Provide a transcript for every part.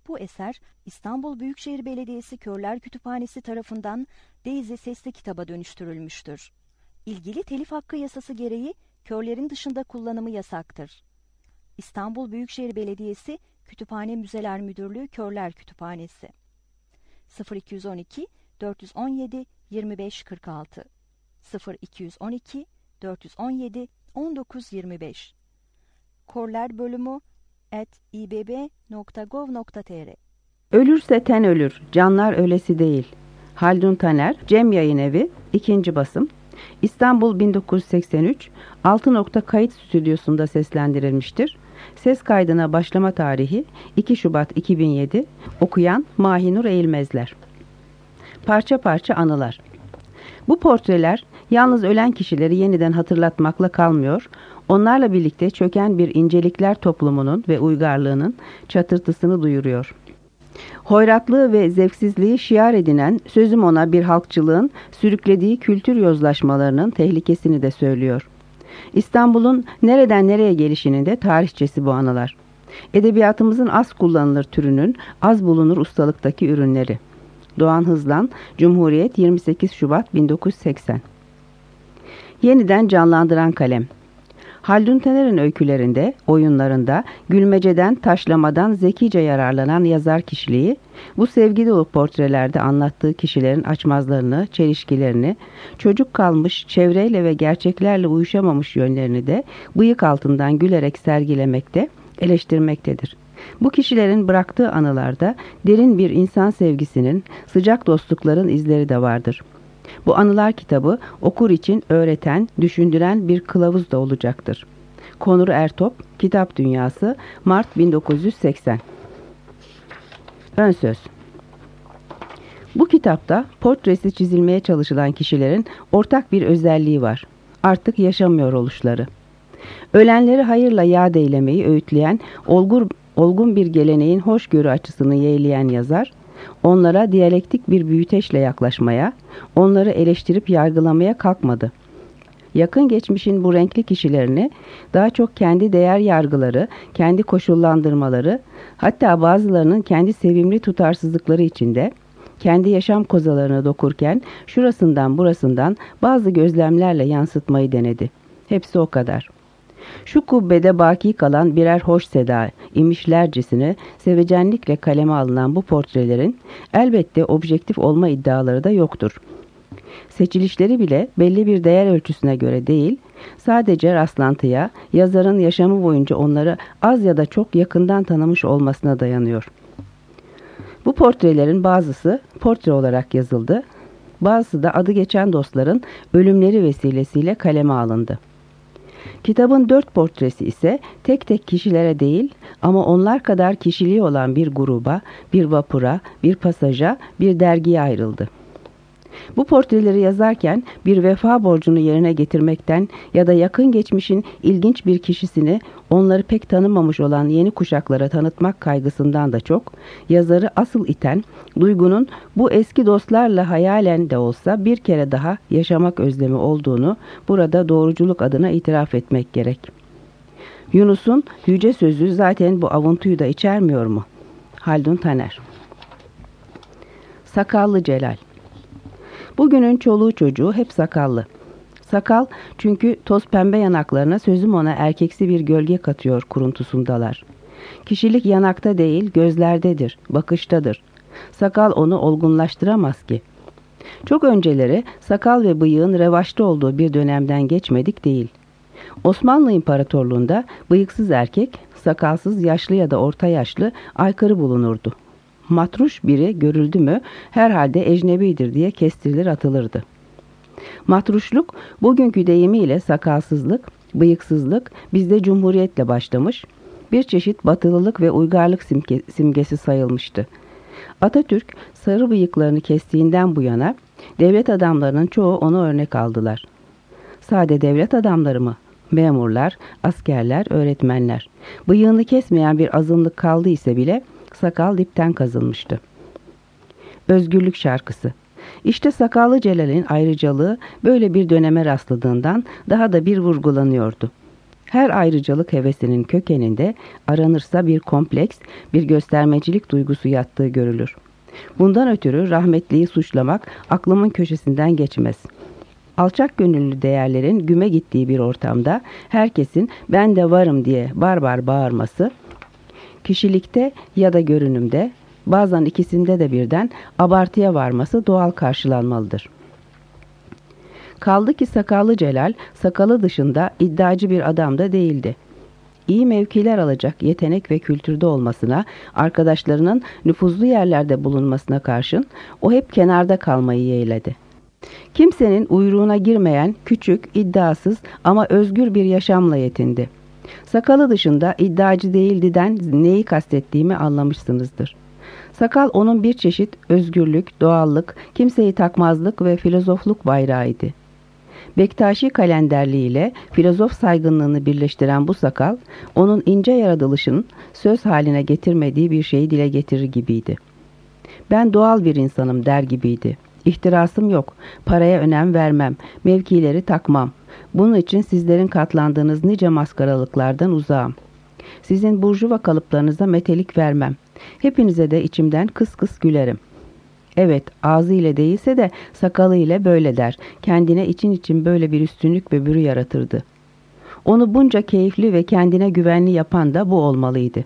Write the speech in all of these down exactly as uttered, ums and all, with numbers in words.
Bu eser İstanbul Büyükşehir Belediyesi Körler Kütüphanesi tarafından Daisy sesli kitaba dönüştürülmüştür. İlgili telif hakkı yasası gereği körlerin dışında kullanımı yasaktır. İstanbul Büyükşehir Belediyesi Kütüphane Müzeler Müdürlüğü Körler Kütüphanesi sıfır iki on iki dört on yedi yirmi beş kırk altı sıfır iki on iki dört on yedi on dokuz yirmi beş Körler bölümü at i b b nokta gov nokta t r Ölürse ten ölür, canlar ölesi değil. Haldun Taner, Cem Yayınevi, ikinci basım. İstanbul bin dokuz yüz seksen üç, altı nokta kayıt stüdyosunda seslendirilmiştir. Ses kaydına başlama tarihi iki Şubat iki bin yedi. Okuyan Mahinur Eğilmezler. Parça parça anılar. Bu portreler yalnız ölen kişileri yeniden hatırlatmakla kalmıyor, onlarla birlikte çöken bir incelikler toplumunun ve uygarlığının çatırtısını duyuruyor. Hoyratlığı ve zevksizliği şiar edinen sözüm ona bir halkçılığın sürüklediği kültür yozlaşmalarının tehlikesini de söylüyor. İstanbul'un nereden nereye gelişinin de tarihçesi bu anılar. Edebiyatımızın az kullanılır türünün az bulunur ustalıktaki ürünleri. Doğan Hızlan, Cumhuriyet yirmi sekiz Şubat bin dokuz yüz seksen. Yeniden canlandıran kalem. Haldun Taner'in öykülerinde, oyunlarında, gülmeceden, taşlamadan zekice yararlanan yazar kişiliği, bu sevgi dolu portrelerde anlattığı kişilerin açmazlarını, çelişkilerini, çocuk kalmış, çevreyle ve gerçeklerle uyuşamamış yönlerini de bıyık altından gülerek sergilemekte, eleştirmektedir. Bu kişilerin bıraktığı anılarda derin bir insan sevgisinin, sıcak dostlukların izleri de vardır. Bu anılar kitabı okur için öğreten, düşündüren bir kılavuz da olacaktır. Konur Ertop, Kitap Dünyası, Mart bin dokuz yüz seksen. Ön söz. Bu kitapta portresi çizilmeye çalışılan kişilerin ortak bir özelliği var. Artık yaşamıyor oluşları. Ölenleri hayırla yad eylemeyi öğütleyen olgur, olgun bir geleneğin hoşgörü açısını yeğleyen yazar, onlara diyalektik bir büyüteçle yaklaşmaya, onları eleştirip yargılamaya kalkmadı. Yakın geçmişin bu renkli kişilerini daha çok kendi değer yargıları, kendi koşullandırmaları, hatta bazılarının kendi sevimli tutarsızlıkları içinde, kendi yaşam kozalarına dokurken şurasından burasından bazı gözlemlerle yansıtmayı denedi. Hepsi o kadar. Şu kubbede baki kalan birer hoş seda imişlercesine sevecenlikle kaleme alınan bu portrelerin elbette objektif olma iddiaları da yoktur. Seçilişleri bile belli bir değer ölçüsüne göre değil, sadece rastlantıya, yazarın yaşamı boyunca onları az ya da çok yakından tanımış olmasına dayanıyor. Bu portrelerin bazısı portre olarak yazıldı, bazısı da adı geçen dostların ölümleri vesilesiyle kaleme alındı. Kitabın dört portresi ise tek tek kişilere değil ama onlar kadar kişiliği olan bir gruba, bir vapura, bir pasaja, bir dergiye ayrıldı. Bu portreleri yazarken bir vefa borcunu yerine getirmekten ya da yakın geçmişin ilginç bir kişisini onları pek tanımamış olan yeni kuşaklara tanıtmak kaygısından da çok, yazarı asıl iten duygunun bu eski dostlarla hayalen de olsa bir kere daha yaşamak özlemi olduğunu burada doğruculuk adına itiraf etmek gerek. Yunus'un yüce sözü zaten bu avuntuyu da içermiyor mu? Haldun Taner. Sakallı Celal. Bugünün çoluğu çocuğu hep sakallı. Sakal çünkü toz pembe yanaklarına sözüm ona erkeksi bir gölge katıyor kuruntusundalar. Kişilik yanakta değil gözlerdedir, bakıştadır. Sakal onu olgunlaştıramaz ki. Çok önceleri sakal ve bıyığın revaçta olduğu bir dönemden geçmedik değil. Osmanlı İmparatorluğu'nda bıyıksız erkek, sakalsız yaşlı ya da orta yaşlı aykırı bulunurdu. Matruş biri görüldü mü herhalde ecnebidir diye kestirilir atılırdı. Matruşluk bugünkü deyimiyle sakalsızlık, bıyıksızlık bizde cumhuriyetle başlamış, bir çeşit batılılık ve uygarlık simge, simgesi sayılmıştı. Atatürk sarı bıyıklarını kestiğinden bu yana devlet adamlarının çoğu onu örnek aldılar. Sade devlet adamları mı? Memurlar, askerler, öğretmenler. Bıyığını kesmeyen bir azınlık kaldı ise bile sakal dipten kazınmıştı. Özgürlük şarkısı. İşte Sakallı Celal'in ayrıcalığı böyle bir döneme rastladığından daha da bir vurgulanıyordu. Her ayrıcalık hevesinin kökeninde aranırsa bir kompleks, bir göstermecilik duygusu yattığı görülür. Bundan ötürü rahmetliyi suçlamak aklımın köşesinden geçmez. Alçak gönüllü değerlerin güme gittiği bir ortamda herkesin ben de varım diye barbar bağırması, kişilikte ya da görünümde, bazen ikisinde de birden abartıya varması doğal karşılanmalıdır. Kaldı ki sakallı Celal, sakalı dışında iddiacı bir adam da değildi. İyi mevkiler alacak yetenek ve kültürde olmasına, arkadaşlarının nüfuzlu yerlerde bulunmasına karşın o hep kenarda kalmayı yeğledi. Kimsenin uyruğuna girmeyen, küçük, iddiasız ama özgür bir yaşamla yetindi. Sakalı dışında iddiacı değildiden neyi kastettiğimi anlamışsınızdır. Sakal onun bir çeşit özgürlük, doğallık, kimseyi takmazlık ve filozofluk bayrağıydı. Bektaşi kalenderliğiyle filozof saygınlığını birleştiren bu sakal, onun ince yaratılışının söz haline getirmediği bir şeyi dile getirir gibiydi. Ben doğal bir insanım der gibiydi. İhtirasım yok, paraya önem vermem, mevkileri takmam. Bunun için sizlerin katlandığınız nice maskaralıklardan uzağım. Sizin burjuva kalıplarınıza metelik vermem. Hepinize de içimden kıs kıs gülerim. Evet, ağzı ile değilse de sakalı ile böyle der. Kendine için için böyle bir üstünlük ve bürü yaratırdı. Onu bunca keyifli ve kendine güvenli yapan da bu olmalıydı.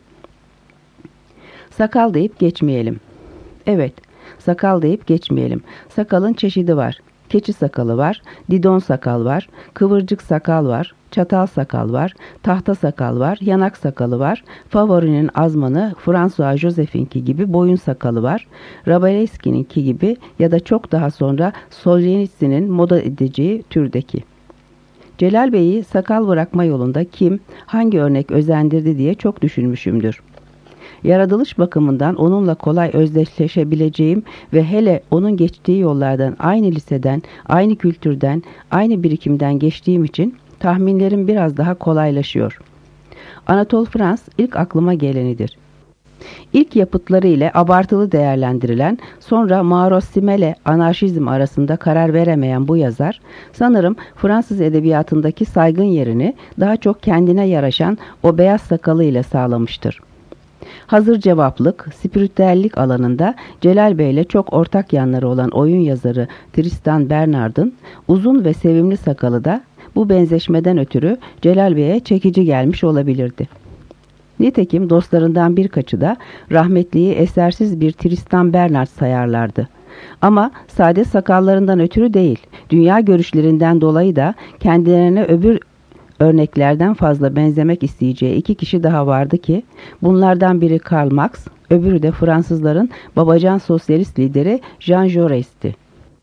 Sakal deyip geçmeyelim. Evet, sakal deyip geçmeyelim. Sakalın çeşidi var. Keçi sakalı var, didon sakal var, kıvırcık sakal var, çatal sakal var, tahta sakal var, yanak sakalı var, Favori'nin azmanı François Joseph'inki gibi boyun sakalı var, Rabelaise'ninki gibi ya da çok daha sonra Solzhenitsyn'in moda edeceği türdeki. Celal Bey'i sakal bırakma yolunda kim, hangi örnek özendirdi diye çok düşünmüşümdür. Yaratılış bakımından onunla kolay özdeşleşebileceğim ve hele onun geçtiği yollardan, aynı liseden, aynı kültürden, aynı birikimden geçtiğim için tahminlerim biraz daha kolaylaşıyor. Anatole France ilk aklıma gelenidir. İlk yapıtları ile abartılı değerlendirilen, sonra Maros Simmel anarşizm arasında karar veremeyen bu yazar, sanırım Fransız edebiyatındaki saygın yerini daha çok kendine yaraşan o beyaz sakalı ile sağlamıştır. Hazır cevaplık, spiritüellik alanında Celal Bey ile çok ortak yanları olan oyun yazarı Tristan Bernard'ın uzun ve sevimli sakalı da bu benzeşmeden ötürü Celal Bey'e çekici gelmiş olabilirdi. Nitekim dostlarından birkaçı da rahmetliyi esersiz bir Tristan Bernard sayarlardı. Ama sade sakallarından ötürü değil, dünya görüşlerinden dolayı da kendilerine öbür örneklerden fazla benzemek isteyeceği iki kişi daha vardı ki, bunlardan biri Karl Marx, öbürü de Fransızların babacan sosyalist lideri Jean Jaurès'ti.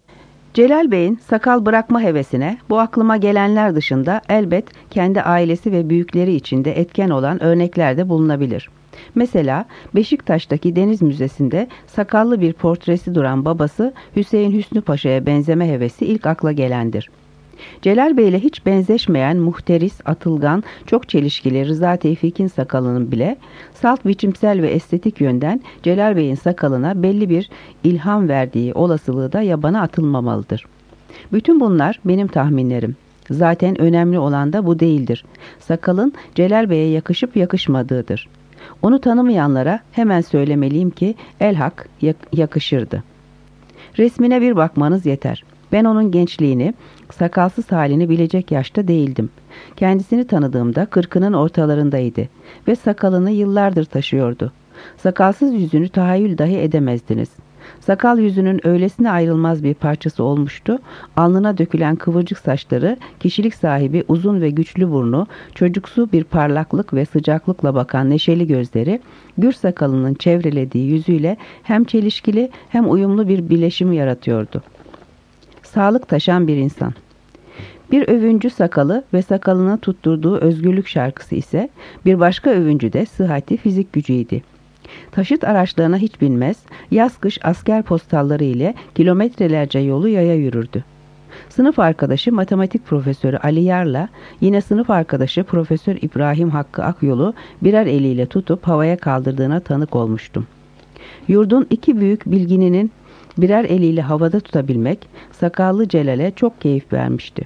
Celal Bey'in sakal bırakma hevesine bu aklıma gelenler dışında elbet kendi ailesi ve büyükleri içinde etken olan örnekler de bulunabilir. Mesela Beşiktaş'taki Deniz Müzesi'nde sakallı bir portresi duran babası Hüseyin Hüsnü Paşa'ya benzeme hevesi ilk akla gelendir. Celal Bey ile hiç benzeşmeyen muhteris, atılgan, çok çelişkili Rıza Tevfik'in sakalının bile salt biçimsel ve estetik yönden Celal Bey'in sakalına belli bir ilham verdiği olasılığı da yabana atılmamalıdır. Bütün bunlar benim tahminlerim. Zaten önemli olan da bu değildir. Sakalın Celal Bey'e yakışıp yakışmadığıdır. Onu tanımayanlara hemen söylemeliyim ki elhak yakışırdı. Resmine bir bakmanız yeter. Ben onun gençliğini, sakalsız halini bilecek yaşta değildim. Kendisini tanıdığımda kırkının ortalarındaydı ve sakalını yıllardır taşıyordu. Sakalsız yüzünü tahayyül dahi edemezdiniz. Sakal yüzünün öylesine ayrılmaz bir parçası olmuştu, alnına dökülen kıvırcık saçları, kişilik sahibi uzun ve güçlü burnu, çocuksu bir parlaklık ve sıcaklıkla bakan neşeli gözleri, gür sakalının çevrelediği yüzüyle hem çelişkili hem uyumlu bir bileşim yaratıyordu. Sağlık taşan bir insan. Bir övüncü sakalı ve sakalına tutturduğu özgürlük şarkısı ise bir başka övüncü de sıhhati fizik gücüydü. Taşıt araçlarına hiç binmez, yaz kış asker postalları ile kilometrelerce yolu yaya yürürdü. Sınıf arkadaşı matematik profesörü Ali Yar'la yine sınıf arkadaşı Profesör İbrahim Hakkı Akyol'u birer eliyle tutup havaya kaldırdığına tanık olmuştum. Yurdun iki büyük bilgininin birer eliyle havada tutabilmek sakallı Celal'e çok keyif vermişti.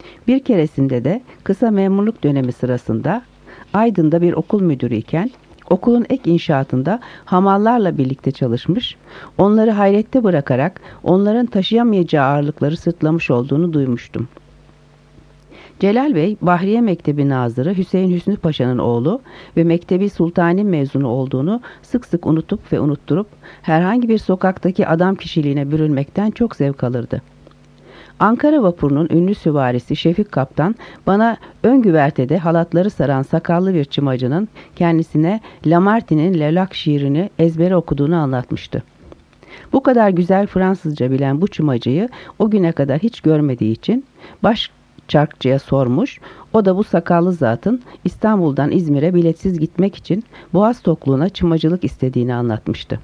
Bir keresinde de kısa memurluk dönemi sırasında Aydın'da bir okul müdürü iken okulun ek inşaatında hamallarla birlikte çalışmış, onları hayrette bırakarak onların taşıyamayacağı ağırlıkları sırtlamış olduğunu duymuştum. Celal Bey, Bahriye Mektebi Nazırı Hüseyin Hüsnü Paşa'nın oğlu ve Mektebi Sultani mezunu olduğunu sık sık unutup ve unutturup herhangi bir sokaktaki adam kişiliğine bürünmekten çok zevk alırdı. Ankara vapurunun ünlü süvarisi Şefik Kaptan bana ön güvertede halatları saran sakallı bir çımacının kendisine Lamartine'in Lelak şiirini ezbere okuduğunu anlatmıştı. Bu kadar güzel Fransızca bilen bu çımacıyı o güne kadar hiç görmediği için baş çarkçıya sormuş, o da bu sakallı zatın İstanbul'dan İzmir'e biletsiz gitmek için Boğaz tokluğuna çımacılık istediğini anlatmıştı.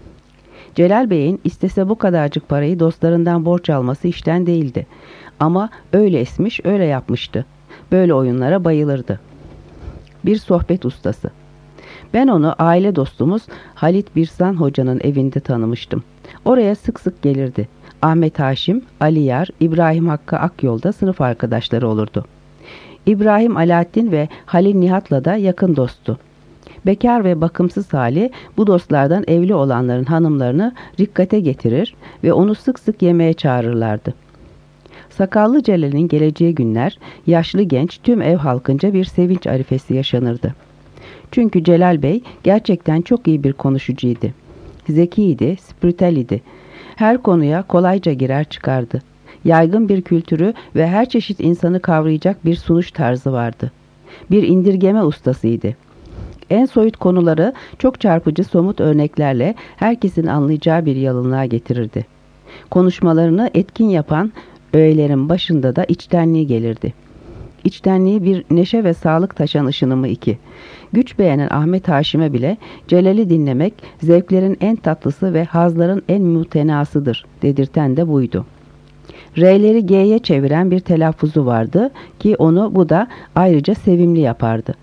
Celal Bey'in istese bu kadarcık parayı dostlarından borç alması işten değildi. Ama öyle esmiş, öyle yapmıştı. Böyle oyunlara bayılırdı. Bir sohbet ustası. Ben onu aile dostumuz Halit Birsan Hoca'nın evinde tanımıştım. Oraya sık sık gelirdi. Ahmet Haşim, Ali Yar, İbrahim Hakkı Akyol'da sınıf arkadaşları olurdu. İbrahim Alaaddin ve Halil Nihat'la da yakın dosttu. Bekar ve bakımsız hali bu dostlardan evli olanların hanımlarını rikkate getirir ve onu sık sık yemeğe çağırırlardı. Sakallı Celal'in geleceği günler yaşlı genç tüm ev halkınca bir sevinç arifesi yaşanırdı. Çünkü Celal Bey gerçekten çok iyi bir konuşucuydu. Zekiydi, spiritüel idi. Her konuya kolayca girer çıkardı. Yaygın bir kültürü ve her çeşit insanı kavrayacak bir sunuş tarzı vardı. Bir indirgeme ustasıydı. En soyut konuları çok çarpıcı somut örneklerle herkesin anlayacağı bir yalınlığa getirirdi. Konuşmalarını etkin yapan öğelerin başında da içtenliği gelirdi. İçtenliği bir neşe ve sağlık taşan ışınımı iki. Güç beğenen Ahmet Haşim'e bile Celal'i dinlemek zevklerin en tatlısı ve hazların en mütenasıdır dedirten de buydu. R'leri G'ye çeviren bir telaffuzu vardı ki onu bu da ayrıca sevimli yapardı.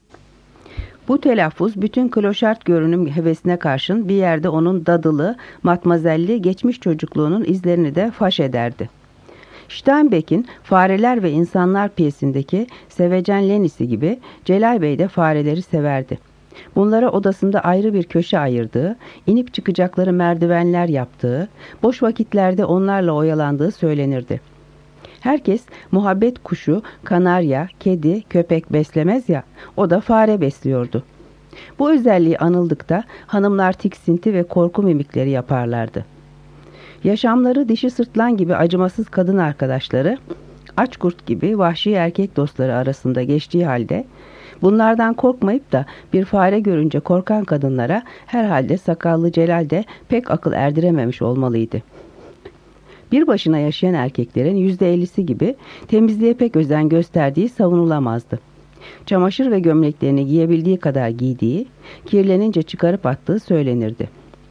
Bu telaffuz bütün kloşart görünüm hevesine karşın bir yerde onun dadılı, matmazelli geçmiş çocukluğunun izlerini de faş ederdi. Steinbeck'in Fareler ve İnsanlar piyesindeki sevecen Lenis'i gibi Celal Bey de fareleri severdi. Bunlara odasında ayrı bir köşe ayırdığı, inip çıkacakları merdivenler yaptığı, boş vakitlerde onlarla oyalandığı söylenirdi. Herkes muhabbet kuşu, kanarya, kedi, köpek beslemez ya, o da fare besliyordu. Bu özelliği anıldıkta hanımlar tiksinti ve korku mimikleri yaparlardı. Yaşamları dişi sırtlan gibi acımasız kadın arkadaşları, aç kurt gibi vahşi erkek dostları arasında geçtiği halde, bunlardan korkmayıp da bir fare görünce korkan kadınlara herhalde sakallı Celal de pek akıl erdirememiş olmalıydı. Bir başına yaşayan erkeklerin yüzde ellisi gibi temizliğe pek özen gösterdiği savunulamazdı. Çamaşır ve gömleklerini giyebildiği kadar giydiği, kirlenince çıkarıp attığı söylenirdi.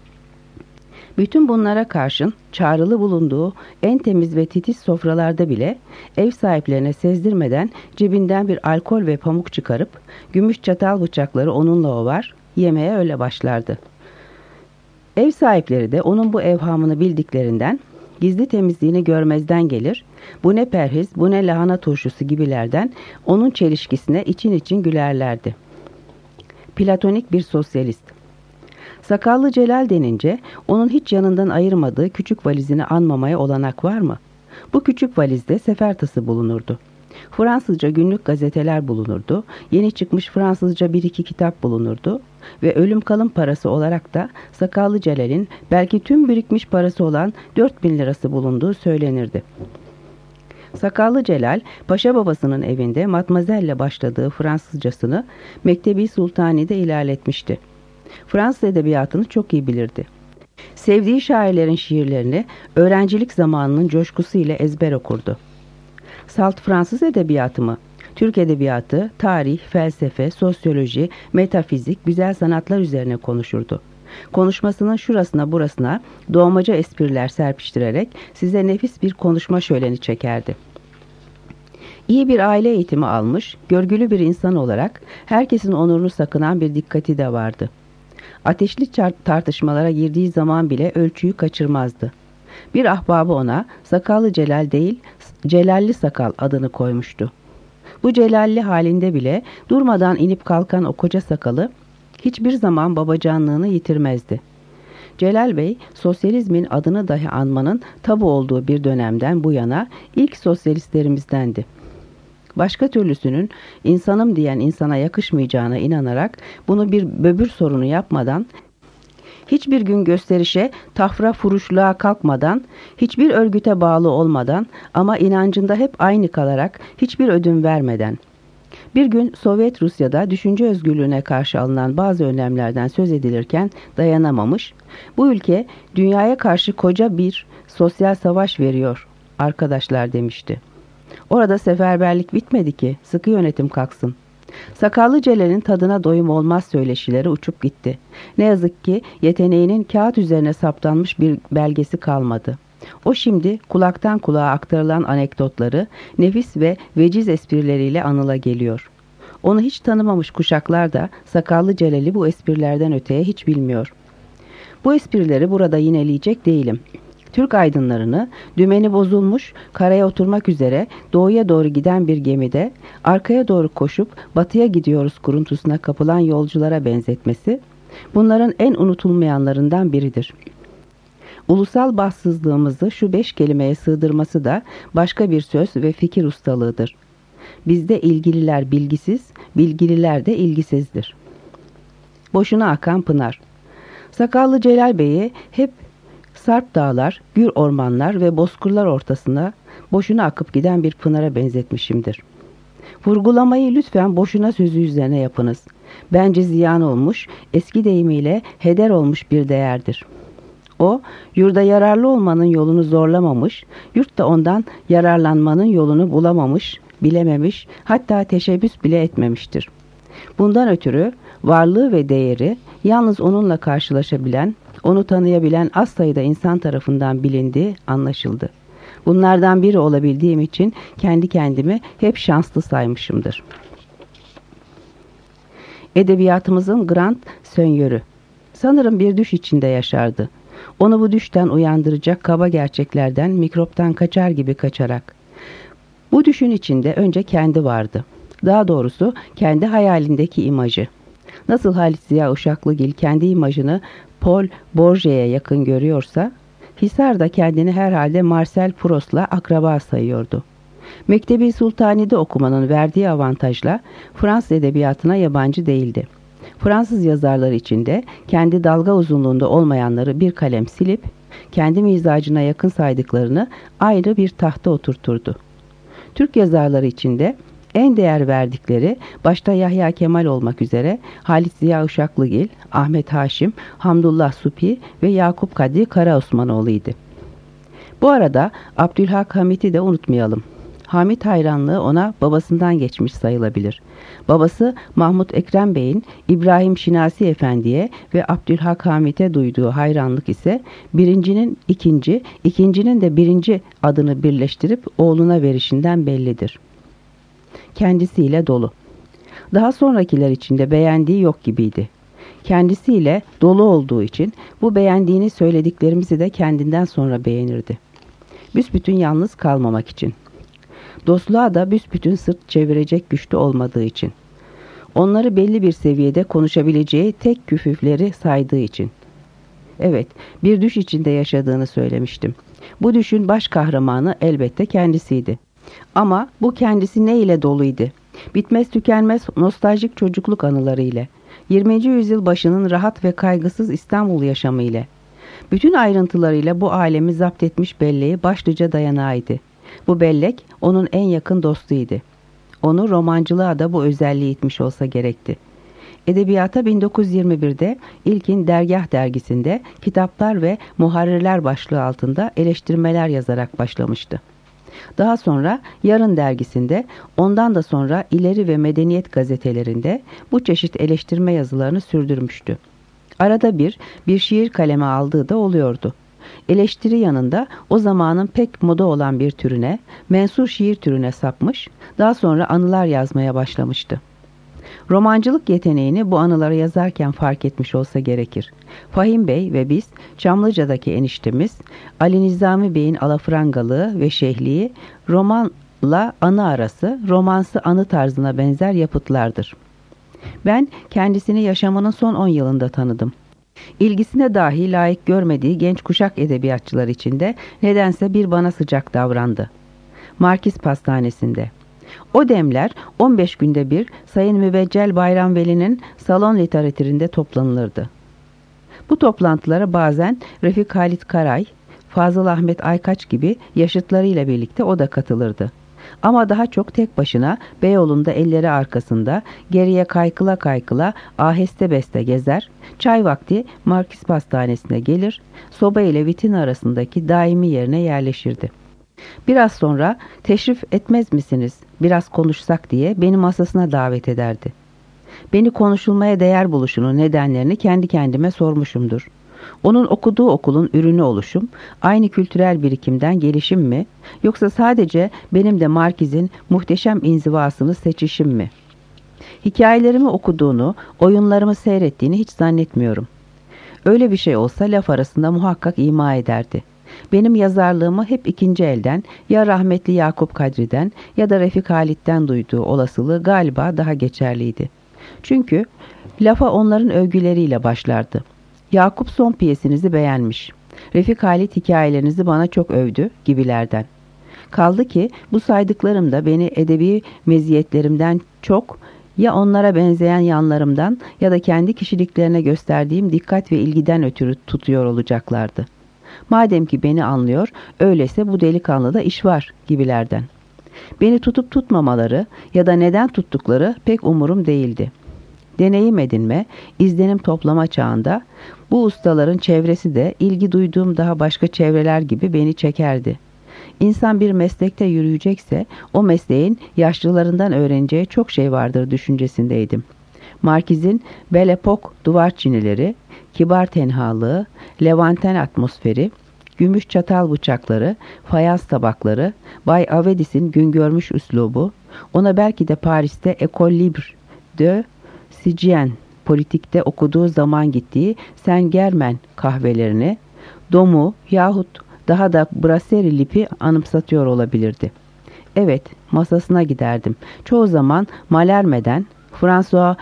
Bütün bunlara karşın çağrılı bulunduğu en temiz ve titiz sofralarda bile ev sahiplerine sezdirmeden cebinden bir alkol ve pamuk çıkarıp gümüş çatal bıçakları onunla ovar, yemeğe öyle başlardı. Ev sahipleri de onun bu evhamını bildiklerinden gizli temizliğini görmezden gelir, bu ne perhiz, bu ne lahana turşusu gibilerden onun çelişkisine için için gülerlerdi. Platonik bir sosyalist. Sakallı Celal denince onun hiç yanından ayırmadığı küçük valizini anmamaya olanak var mı? Bu küçük valizde sefertası bulunurdu. Fransızca günlük gazeteler bulunurdu, yeni çıkmış Fransızca bir iki kitap bulunurdu ve ölüm kalım parası olarak da Sakallı Celal'in belki tüm birikmiş parası olan dört bin lirası bulunduğu söylenirdi. Sakallı Celal, Paşa babasının evinde Matmazel'le başladığı Fransızcasını Mektebi Sultani'de ilerletmişti. Fransız edebiyatını çok iyi bilirdi. Sevdiği şairlerin şiirlerini öğrencilik zamanının coşkusu ile ezber okurdu. Salt Fransız edebiyatı mı? Türk edebiyatı, tarih, felsefe, sosyoloji, metafizik, güzel sanatlar üzerine konuşurdu. Konuşmasının şurasına burasına doğmaca espriler serpiştirerek size nefis bir konuşma şöleni çekerdi. İyi bir aile eğitimi almış, görgülü bir insan olarak herkesin onurunu sakınan bir dikkati de vardı. Ateşli tartışmalara girdiği zaman bile ölçüyü kaçırmazdı. Bir ahbabı ona sakallı Celal değil, Celalli Sakal adını koymuştu. Bu celalli halinde bile durmadan inip kalkan o koca sakalı hiçbir zaman babacanlığını yitirmezdi. Celal Bey, sosyalizmin adını dahi anmanın tabu olduğu bir dönemden bu yana ilk sosyalistlerimizdendi. Başka türlüsünün insanım diyen insana yakışmayacağına inanarak bunu bir böbür sorunu yapmadan, hiçbir gün gösterişe, tafra furuşluğa kalkmadan, hiçbir örgüte bağlı olmadan ama inancında hep aynı kalarak, hiçbir ödün vermeden. Bir gün Sovyet Rusya'da düşünce özgürlüğüne karşı alınan bazı önlemlerden söz edilirken dayanamamış, bu ülke dünyaya karşı koca bir sosyal savaş veriyor arkadaşlar demişti. Orada seferberlik bitmedi ki, sıkı yönetim kalksın. Sakallı Celal'in tadına doyum olmaz söyleşileri uçup gitti. Ne yazık ki yeteneğinin kağıt üzerine saptanmış bir belgesi kalmadı. O şimdi kulaktan kulağa aktarılan anekdotları, nefis ve veciz esprileriyle anıla geliyor. Onu hiç tanımamış kuşaklar da Sakallı Celal'i bu esprilerden öteye hiç bilmiyor. Bu esprileri burada yineleyecek değilim. Türk aydınlarını dümeni bozulmuş, karaya oturmak üzere doğuya doğru giden bir gemide arkaya doğru koşup batıya gidiyoruz kuruntusuna kapılan yolculara benzetmesi, bunların en unutulmayanlarından biridir. Ulusal bahtsızlığımızı şu beş kelimeye sığdırması da başka bir söz ve fikir ustalığıdır. Bizde ilgililer bilgisiz, bilgililer de ilgisizdir. Boşuna akan pınar. Sakallı Celal Bey'i hep sarp dağlar, gür ormanlar ve bozkırlar ortasına boşuna akıp giden bir pınara benzetmişimdir. Vurgulamayı lütfen boşuna sözü üzerine yapınız. Bence ziyan olmuş, eski deyimiyle heder olmuş bir değerdir. O, yurda yararlı olmanın yolunu zorlamamış, yurt da ondan yararlanmanın yolunu bulamamış, bilememiş, hatta teşebbüs bile etmemiştir. Bundan ötürü varlığı ve değeri yalnız onunla karşılaşabilen, onu tanıyabilen az sayıda insan tarafından bilindiği anlaşıldı. Bunlardan biri olabildiğim için kendi kendimi hep şanslı saymışımdır. Edebiyatımızın grand sönyorü. Sanırım bir düş içinde yaşardı. Onu bu düşten uyandıracak kaba gerçeklerden mikroptan kaçar gibi kaçarak. Bu düşün içinde önce kendi vardı. Daha doğrusu kendi hayalindeki imajı. Nasıl Halit Ziya Uşaklıgil kendi imajını Paul Bourget'e yakın görüyorsa, Hisar da kendini herhalde Marcel Proust'la akraba sayıyordu. Mektebi Sultani'de okumanın verdiği avantajla Fransız edebiyatına yabancı değildi. Fransız yazarlar içinde kendi dalga uzunluğunda olmayanları bir kalem silip, kendi mizacına yakın saydıklarını ayrı bir tahta oturturdu. Türk yazarları içinde en değer verdikleri başta Yahya Kemal olmak üzere Halit Ziya Uşaklıgil, Ahmet Haşim, Hamdullah Supi ve Yakup Kadri Karaosmanoğlu'ydu. Bu arada Abdülhak Hamit'i de unutmayalım. Hamit hayranlığı ona babasından geçmiş sayılabilir. Babası Mahmut Ekrem Bey'in İbrahim Şinasi Efendi'ye ve Abdülhak Hamit'e duyduğu hayranlık ise birincinin ikinci, ikincinin de birinci adını birleştirip oğluna verişinden bellidir. Kendisiyle dolu. Daha sonrakiler içinde beğendiği yok gibiydi. Kendisiyle dolu olduğu için bu beğendiğini söylediklerimizi de kendinden sonra beğenirdi. Büsbütün yalnız kalmamak için. Dostluğa da büsbütün sırt çevirecek güçlü olmadığı için. Onları belli bir seviyede konuşabileceği tek küfüfleri saydığı için. Evet, bir düş içinde yaşadığını söylemiştim. Bu düşün baş kahramanı elbette kendisiydi. Ama bu kendisi ne ile doluydu? Bitmez tükenmez nostaljik çocukluk anıları ile, yirminci yüzyıl başının rahat ve kaygısız İstanbul yaşamı ile. Bütün ayrıntılarıyla bu alemi zapt etmiş belleği başlıca dayanağıydı. Bu bellek onun en yakın dostuydu. Onu romancılığa da bu özelliği itmiş olsa gerekti. Edebiyata bin dokuz yüz yirmi birde ilkin Dergah dergisinde kitaplar ve muharrirler başlığı altında eleştirmeler yazarak başlamıştı. Daha sonra Yarın dergisinde, ondan da sonra İleri ve Medeniyet gazetelerinde bu çeşit eleştirme yazılarını sürdürmüştü. Arada bir, bir şiir kaleme aldığı da oluyordu. Eleştiri yanında o zamanın pek moda olan bir türüne, mensur şiir türüne sapmış, daha sonra anılar yazmaya başlamıştı. Romancılık yeteneğini bu anıları yazarken fark etmiş olsa gerekir. Fahim Bey ve biz, Çamlıca'daki eniştemiz, Ali Nizami Bey'in alafrangalığı ve şeyhliği, romanla anı arası, romansı anı tarzına benzer yapıtlardır. Ben kendisini yaşamının son on yılında tanıdım. İlgisine dahi layık görmediği genç kuşak edebiyatçılar içinde nedense bir bana sıcak davrandı. Markiz Pastanesi'nde. O demler on beş günde bir Sayın Mübeccel Bayramveli'nin salon literatüründe toplanılırdı. Bu toplantılara bazen Refik Halit Karay, Fazıl Ahmet Aykaç gibi yaşıtlarıyla birlikte o da katılırdı. Ama daha çok tek başına Beyoğlu'nda elleri arkasında geriye kaykıla kaykıla aheste beste gezer, çay vakti Markiz Pastanesi'ne gelir, soba ile vitrin arasındaki daimi yerine yerleşirdi. Biraz sonra teşrif etmez misiniz, biraz konuşsak diye beni masasına davet ederdi. Beni konuşulmaya değer buluşunun nedenlerini kendi kendime sormuşumdur. Onun okuduğu okulun ürünü oluşum, aynı kültürel birikimden gelişim mi, yoksa sadece benim de Markiz'in muhteşem inzivasını seçişim mi? Hikayelerimi okuduğunu, oyunlarımı seyrettiğini hiç zannetmiyorum. Öyle bir şey olsa laf arasında muhakkak ima ederdi. Benim yazarlığımı hep ikinci elden, ya rahmetli Yakup Kadri'den ya da Refik Halit'ten duyduğu olasılığı galiba daha geçerliydi. Çünkü lafa onların övgüleriyle başlardı. Yakup son piyesinizi beğenmiş. Refik Halit hikayelerinizi bana çok övdü gibilerden. Kaldı ki bu saydıklarım da beni edebi meziyetlerimden çok ya onlara benzeyen yanlarımdan ya da kendi kişiliklerine gösterdiğim dikkat ve ilgiden ötürü tutuyor olacaklardı. Madem ki beni anlıyor, öyleyse bu delikanlıda iş var gibilerden. Beni tutup tutmamaları ya da neden tuttukları pek umurum değildi. Deneyim edinme, izlenim toplama çağında bu ustaların çevresi de ilgi duyduğum daha başka çevreler gibi beni çekerdi. İnsan bir meslekte yürüyecekse o mesleğin yaşlılarından öğreneceği çok şey vardır düşüncesindeydim. Markiz'in Belle Époque duvar çinileri, kibar tenhalığı, Levanten atmosferi, gümüş çatal bıçakları, fayans tabakları, Bay Avedis'in gün görmüş üslubu, ona belki de Paris'te École Libre de Sicien politikte okuduğu zaman gittiği Saint-Germain kahvelerini, Domu yahut daha da Brasserie Lipi anımsatıyor olabilirdi. Evet, masasına giderdim. Çoğu zaman Mallarmé'den, François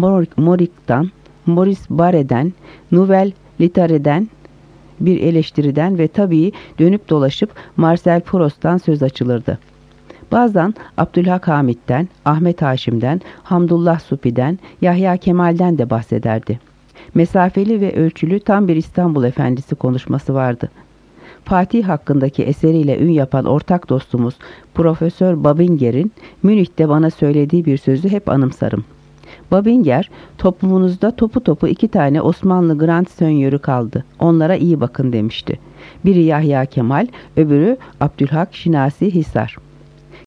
Moric'tan, Maurice Barrès'den, Nouvelle Littérate'den bir eleştiriden ve tabii dönüp dolaşıp Marcel Proust'tan söz açılırdı. Bazen Abdülhak Hamit'ten, Ahmet Haşim'den, Hamdullah Supi'den, Yahya Kemal'den de bahsederdi. Mesafeli ve ölçülü tam bir İstanbul efendisi konuşması vardı. Fatih hakkındaki eseriyle ün yapan ortak dostumuz Profesör Babinger'in Münih'te bana söylediği bir sözü hep anımsarım. Babinger, toplumunuzda topu topu iki tane Osmanlı Grand Seignör'ü kaldı. Onlara iyi bakın demişti. Biri Yahya Kemal, öbürü Abdülhak Şinasi Hisar.